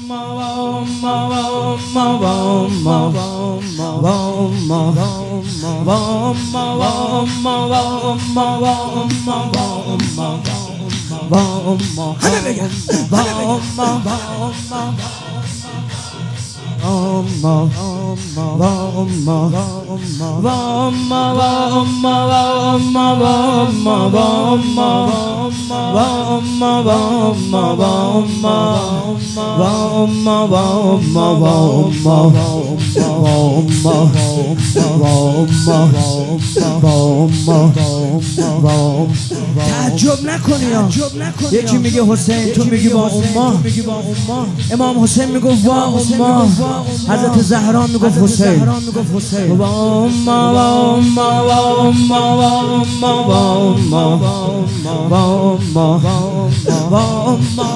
تعجب نکنی یکی میگه حسین تو میگی با امه. امام حسین میگفت با امه، حضرت زهرا میگفت حسین. با امه با امه با امه با امه با امه با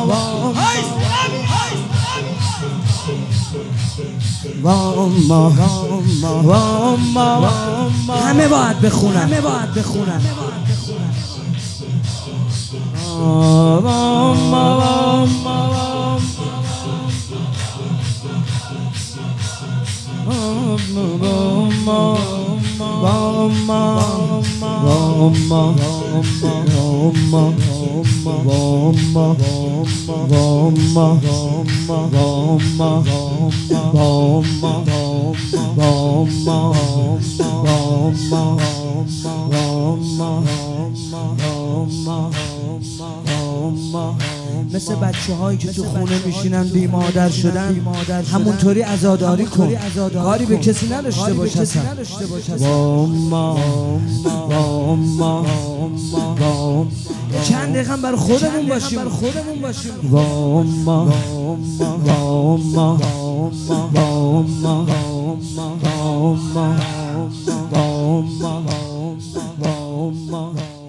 امه همه باید بخونن. مثل بچه هایی که تو خونه میشینن بی مادر شدن، همونطوری عزاداری کن، کاری به کسی نداشته باش. چند دقیقه بر خودمون باشیم. با